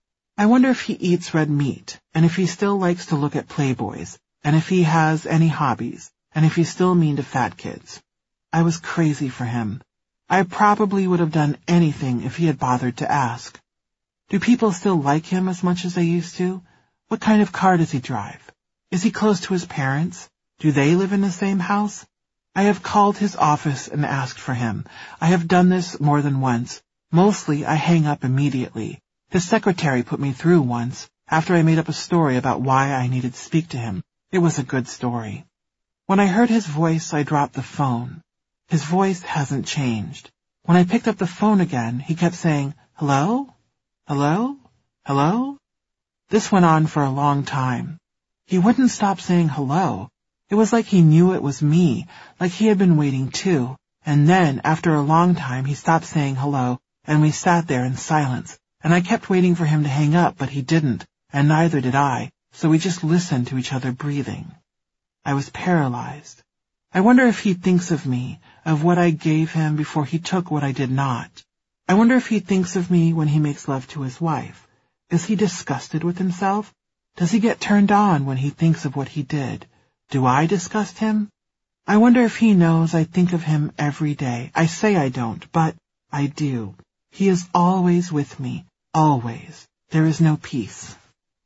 I wonder if he eats red meat, and if he still likes to look at Playboys, and if he has any hobbies, and if he's still mean to fat kids. I was crazy for him. I probably would have done anything if he had bothered to ask. Do people still like him as much as they used to? What kind of car does he drive? Is he close to his parents? Do they live in the same house? I have called his office and asked for him. I have done this more than once. Mostly I hang up immediately. His secretary put me through once, after I made up a story about why I needed to speak to him. It was a good story. When I heard his voice, I dropped the phone. His voice hasn't changed. When I picked up the phone again, he kept saying, "Hello? Hello? Hello?" This went on for a long time. He wouldn't stop saying hello. It was like he knew it was me, like he had been waiting too. And then, after a long time, he stopped saying hello, and we sat there in silence. And I kept waiting for him to hang up, but he didn't, and neither did I, so we just listened to each other breathing. I was paralyzed. I wonder if he thinks of me, of what I gave him before he took what I did not. I wonder if he thinks of me when he makes love to his wife. Is he disgusted with himself? Does he get turned on when he thinks of what he did? Do I disgust him? I wonder if he knows I think of him every day. I say I don't, but I do. He is always with me, always. There is no peace.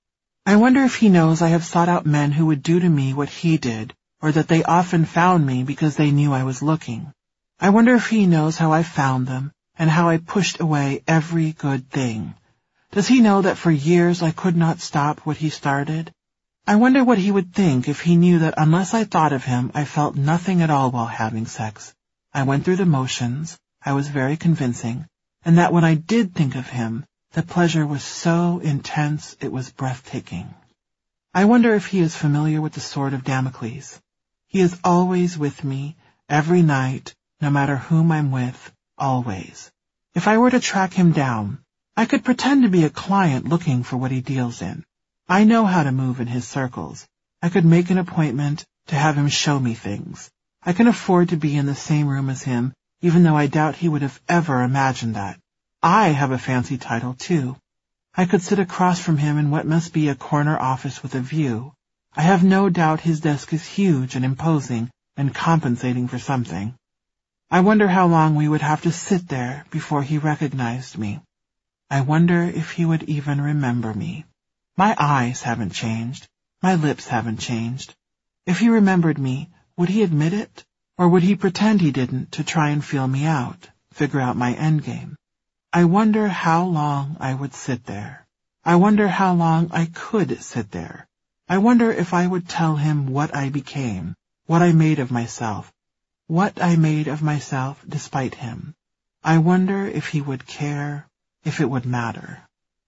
I wonder if he knows I have sought out men who would do to me what he did, or that they often found me because they knew I was looking. I wonder if he knows how I found them, and how I pushed away every good thing. Does he know that for years I could not stop what he started? I wonder what he would think if he knew that unless I thought of him, I felt nothing at all while having sex. I went through the motions, I was very convincing, and that when I did think of him, the pleasure was so intense it was breathtaking. I wonder if he is familiar with the sword of Damocles. He is always with me, every night, no matter whom I'm with, always. If I were to track him down, I could pretend to be a client looking for what he deals in. I know how to move in his circles. I could make an appointment to have him show me things. I can afford to be in the same room as him, even though I doubt he would have ever imagined that. I have a fancy title, too. I could sit across from him in what must be a corner office with a view. I have no doubt his desk is huge and imposing and compensating for something. I wonder how long we would have to sit there before he recognized me. I wonder if he would even remember me. My eyes haven't changed. My lips haven't changed. If he remembered me, would he admit it? Or would he pretend he didn't to try and feel me out, figure out my endgame? I wonder how long I would sit there. I wonder how long I could sit there. I wonder if I would tell him what I became, what I made of myself, what I made of myself despite him. I wonder if he would care, if it would matter.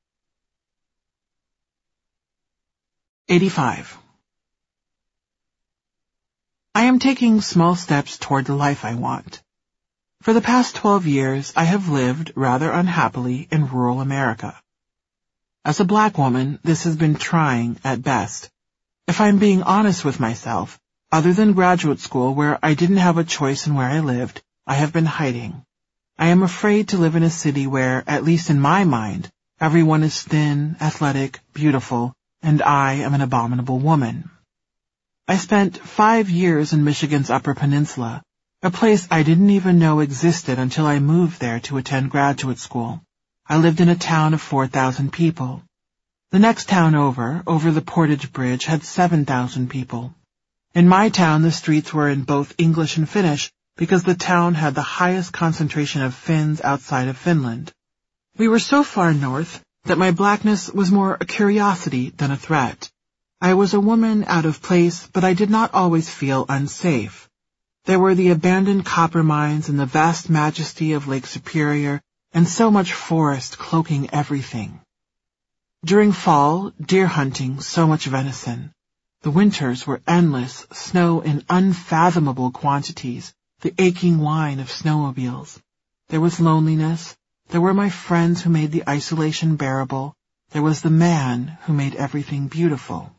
eighty-five. I am taking small steps toward the life I want. For the past twelve years, I have lived, rather unhappily, in rural America. As a black woman, this has been trying at best. If I'm being honest with myself, other than graduate school where I didn't have a choice in where I lived, I have been hiding. I am afraid to live in a city where, at least in my mind, everyone is thin, athletic, beautiful, and I am an abominable woman. I spent five years in Michigan's Upper Peninsula, a place I didn't even know existed until I moved there to attend graduate school. I lived in a town of four thousand people. The next town over, over the Portage Bridge, had seven thousand people. In my town, the streets were in both English and Finnish because the town had the highest concentration of Finns outside of Finland. We were so far north that my blackness was more a curiosity than a threat. I was a woman out of place, but I did not always feel unsafe. There were the abandoned copper mines and the vast majesty of Lake Superior, and so much forest cloaking everything. During fall, deer hunting, so much venison. The winters were endless, snow in unfathomable quantities, the aching whine of snowmobiles. There was loneliness. There were my friends who made the isolation bearable. There was the man who made everything beautiful.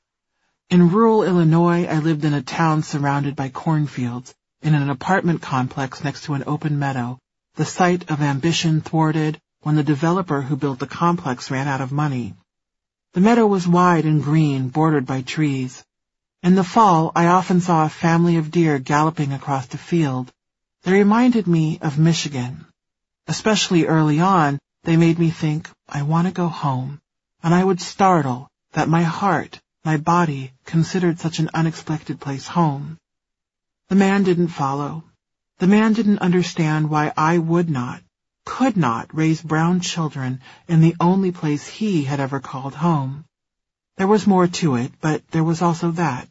In rural Illinois, I lived in a town surrounded by cornfields, in an apartment complex next to an open meadow, the site of ambition thwarted when the developer who built the complex ran out of money. The meadow was wide and green, bordered by trees. In the fall, I often saw a family of deer galloping across the field. They reminded me of Michigan. Especially early on, they made me think, I want to go home, and I would startle that my heart, my body, considered such an unexpected place home. The man didn't follow. The man didn't understand why I would not, could not raise brown children in the only place he had ever called home. There was more to it, but there was also that.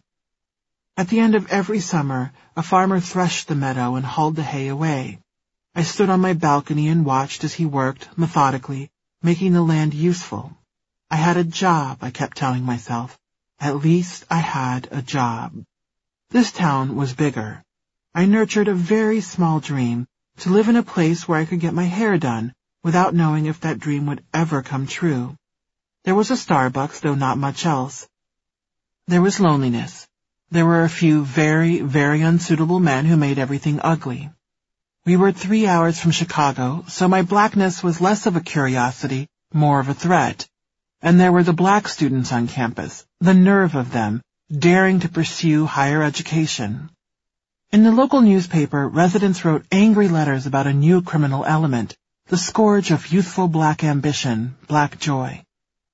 At the end of every summer, a farmer threshed the meadow and hauled the hay away. I stood on my balcony and watched as he worked, methodically, making the land useful. I had a job, I kept telling myself. At least I had a job. This town was bigger. I nurtured a very small dream to live in a place where I could get my hair done without knowing if that dream would ever come true. There was a Starbucks, though not much else. There was loneliness. There were a few very, very unsuitable men who made everything ugly. We were three hours from Chicago, so my blackness was less of a curiosity, more of a threat. And there were the black students on campus, the nerve of them, daring to pursue higher education. In the local newspaper, residents wrote angry letters about a new criminal element, the scourge of youthful black ambition, black joy.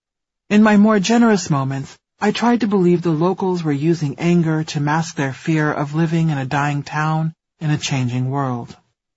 In my more generous moments, I tried to believe the locals were using anger to mask their fear of living in a dying town in a changing world.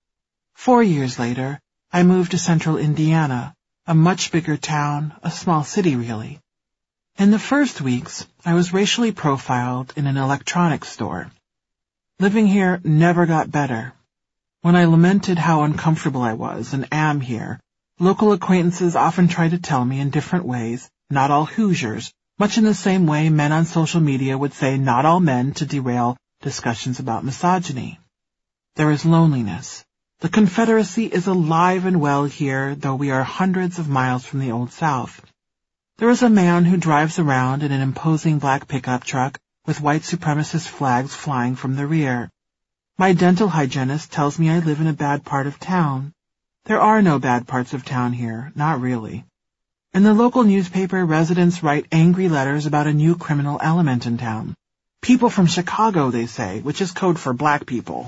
Four years later, I moved to central Indiana, a much bigger town, a small city really. In the first weeks, I was racially profiled in an electronics store. Living here never got better. When I lamented how uncomfortable I was and am here, local acquaintances often tried to tell me in different ways, not all Hoosiers, much in the same way men on social media would say not all men to derail discussions about misogyny. There is loneliness. The Confederacy is alive and well here, though we are hundreds of miles from the Old South. There is a man who drives around in an imposing black pickup truck with white supremacist flags flying from the rear. My dental hygienist tells me I live in a bad part of town. There are no bad parts of town here, not really. In the local newspaper, residents write angry letters about a new criminal element in town. People from Chicago, they say, which is code for black people.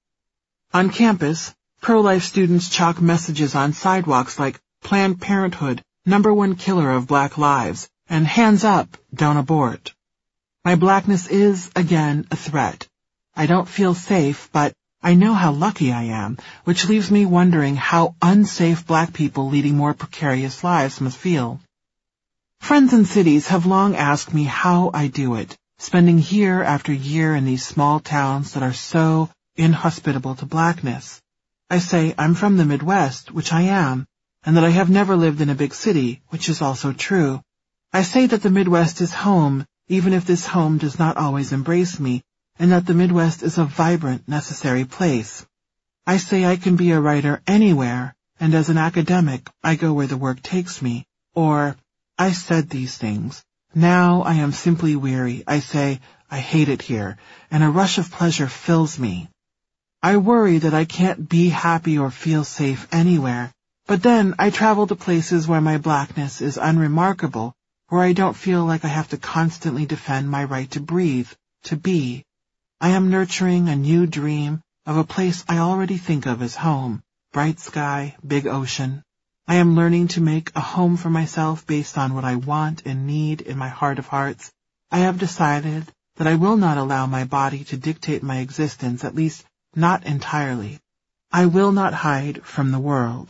On campus, pro-life students chalk messages on sidewalks like Planned Parenthood, number one killer of black lives, and hands up, don't abort. My blackness is, again, a threat. I don't feel safe, but I know how lucky I am, which leaves me wondering how unsafe black people leading more precarious lives must feel. Friends in cities have long asked me how I do it, spending year after year in these small towns that are so inhospitable to blackness. I say I'm from the Midwest, which I am, and that I have never lived in a big city, which is also true. I say that the Midwest is home, even if this home does not always embrace me, and that the Midwest is a vibrant, necessary place. I say I can be a writer anywhere, and as an academic, I go where the work takes me. Or, I said these things. Now I am simply weary. I say, I hate it here, and a rush of pleasure fills me. I worry that I can't be happy or feel safe anywhere, but then I travel to places where my blackness is unremarkable, where I don't feel like I have to constantly defend my right to breathe, to be. I am nurturing a new dream of a place I already think of as home, bright sky, big ocean. I am learning to make a home for myself based on what I want and need in my heart of hearts. I have decided that I will not allow my body to dictate my existence, at least not entirely. I will not hide from the world.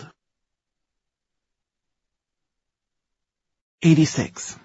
eighty-six.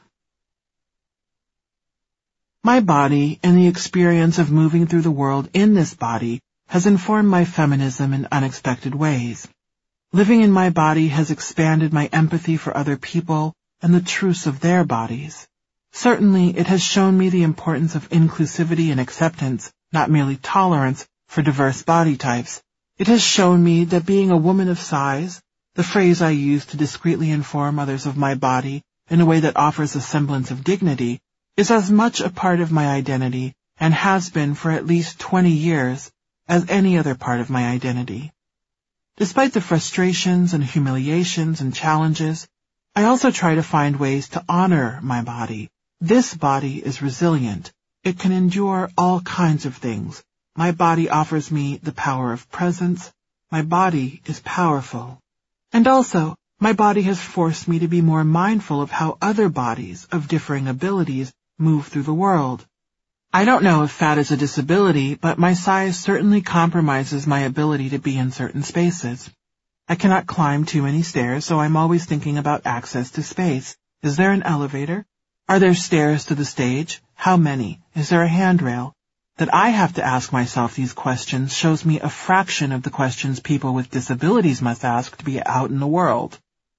My body and the experience of moving through the world in this body has informed my feminism in unexpected ways. Living in my body has expanded my empathy for other people and the truths of their bodies. Certainly, it has shown me the importance of inclusivity and acceptance, not merely tolerance, for diverse body types. It has shown me that being a woman of size, the phrase I use to discreetly inform others of my body in a way that offers a semblance of dignity, is as much a part of my identity, and has been for at least twenty years, as any other part of my identity. Despite the frustrations and humiliations and challenges, I also try to find ways to honor my body. This body is resilient. It can endure all kinds of things. My body offers me the power of presence. My body is powerful. And also, my body has forced me to be more mindful of how other bodies of differing abilities move through the world. I don't know if fat is a disability, but my size certainly compromises my ability to be in certain spaces. I cannot climb too many stairs, so I'm always thinking about access to space. Is there an elevator? Are there stairs to the stage? How many? Is there a handrail? That I have to ask myself these questions shows me a fraction of the questions people with disabilities must ask to be out in the world.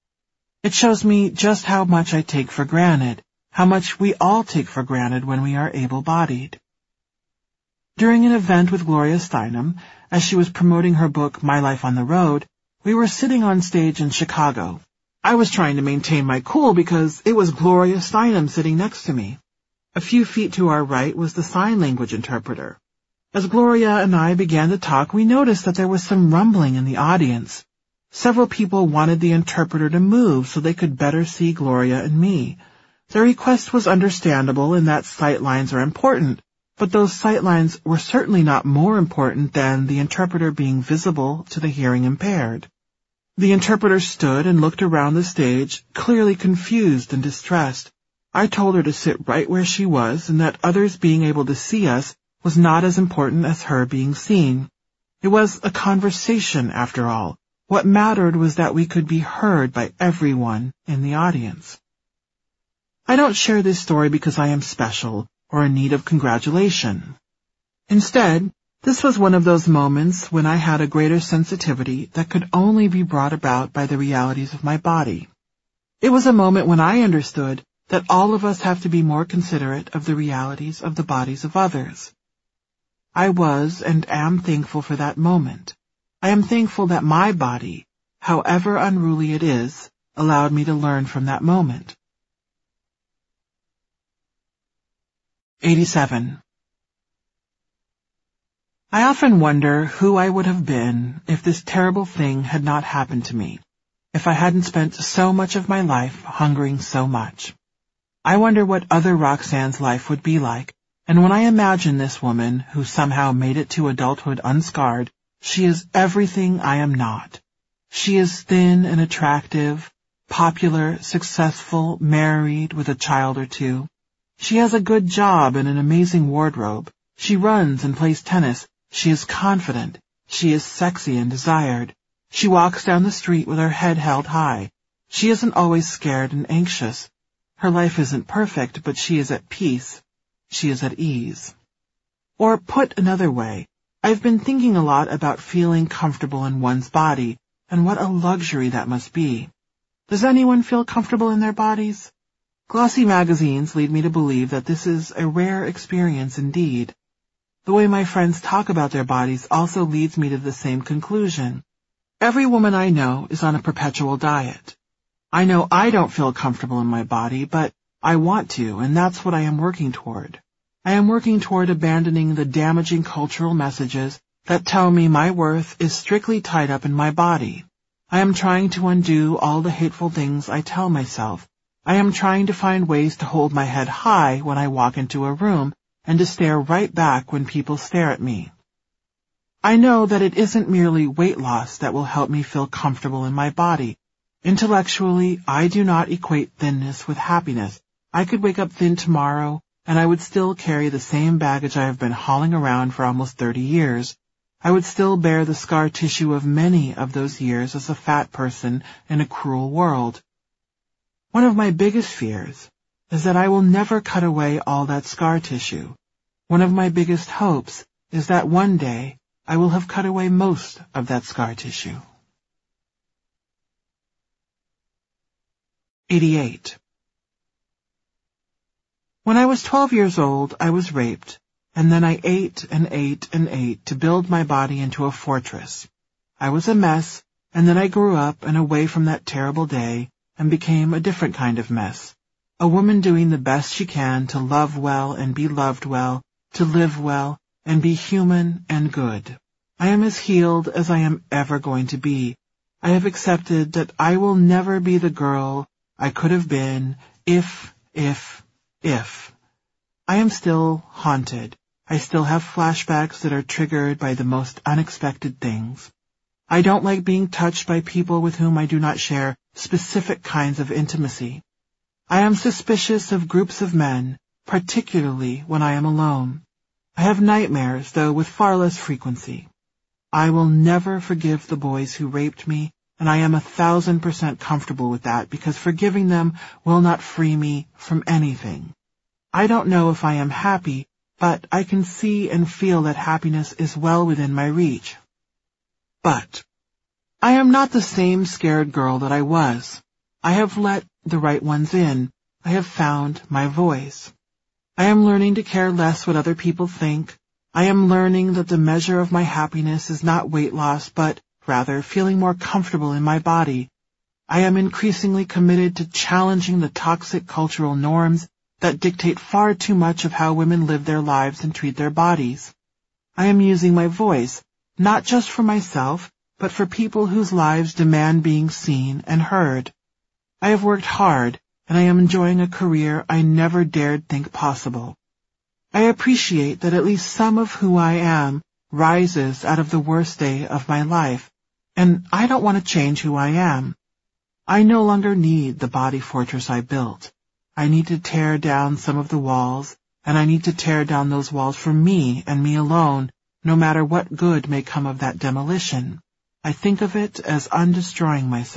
It shows me just how much I take for granted, how much we all take for granted when we are able-bodied. During an event with Gloria Steinem, as she was promoting her book My Life on the Road, we were sitting on stage in Chicago. I was trying to maintain my cool because it was Gloria Steinem sitting next to me. A few feet to our right was the sign language interpreter. As Gloria and I began to talk, we noticed that there was some rumbling in the audience. Several people wanted the interpreter to move so they could better see Gloria and me. The request was understandable in that sight lines are important, but those sight lines were certainly not more important than the interpreter being visible to the hearing impaired. The interpreter stood and looked around the stage, clearly confused and distressed. I told her to sit right where she was and that others being able to see us was not as important as her being seen. It was a conversation, after all. What mattered was that we could be heard by everyone in the audience. I don't share this story because I am special or in need of congratulation. Instead, this was one of those moments when I had a greater sensitivity that could only be brought about by the realities of my body. It was a moment when I understood that all of us have to be more considerate of the realities of the bodies of others. I was and am thankful for that moment. I am thankful that my body, however unruly it is, allowed me to learn from that moment. eighty-seven. I often wonder who I would have been if this terrible thing had not happened to me, if I hadn't spent so much of my life hungering so much. I wonder what other Roxanne's life would be like, and when I imagine this woman who somehow made it to adulthood unscarred, she is everything I am not. She is thin and attractive, popular, successful, married, with a child or two. She has a good job and an amazing wardrobe. She runs and plays tennis. She is confident. She is sexy and desired. She walks down the street with her head held high. She isn't always scared and anxious. Her life isn't perfect, but she is at peace. She is at ease. Or put another way, I've been thinking a lot about feeling comfortable in one's body, and what a luxury that must be. Does anyone feel comfortable in their bodies? Glossy magazines lead me to believe that this is a rare experience indeed. The way my friends talk about their bodies also leads me to the same conclusion. Every woman I know is on a perpetual diet. I know I don't feel comfortable in my body, but I want to, and that's what I am working toward. I am working toward abandoning the damaging cultural messages that tell me my worth is strictly tied up in my body. I am trying to undo all the hateful things I tell myself. I am trying to find ways to hold my head high when I walk into a room and to stare right back when people stare at me. I know that it isn't merely weight loss that will help me feel comfortable in my body. Intellectually, I do not equate thinness with happiness. I could wake up thin tomorrow, and I would still carry the same baggage I have been hauling around for almost thirty years. I would still bear the scar tissue of many of those years as a fat person in a cruel world. One of my biggest fears is that I will never cut away all that scar tissue. One of my biggest hopes is that one day I will have cut away most of that scar tissue. eighty-eight. When I was twelve years old, I was raped, and then I ate and ate and ate to build my body into a fortress. I was a mess, and then I grew up and away from that terrible day and became a different kind of mess. A woman doing the best she can to love well and be loved well, to live well and be human and good. I am as healed as I am ever going to be. I have accepted that I will never be the girl I could have been if, if, if. I am still haunted. I still have flashbacks that are triggered by the most unexpected things. I don't like being touched by people with whom I do not share specific kinds of intimacy. I am suspicious of groups of men, particularly when I am alone. I have nightmares, though with far less frequency. I will never forgive the boys who raped me, and I am a thousand percent comfortable with that because forgiving them will not free me from anything. I don't know if I am happy, but I can see and feel that happiness is well within my reach. But I am not the same scared girl that I was. I have let the right ones in. I have found my voice. I am learning to care less what other people think. I am learning that the measure of my happiness is not weight loss, but rather feeling more comfortable in my body. I am increasingly committed to challenging the toxic cultural norms that dictate far too much of how women live their lives and treat their bodies. I am using my voice, not just for myself, but for people whose lives demand being seen and heard. I have worked hard, and I am enjoying a career I never dared think possible. I appreciate that at least some of who I am rises out of the worst day of my life, and I don't want to change who I am. I no longer need the body fortress I built. I need to tear down some of the walls, and I need to tear down those walls for me and me alone, no matter what good may come of that demolition. I think of it as undestroying myself.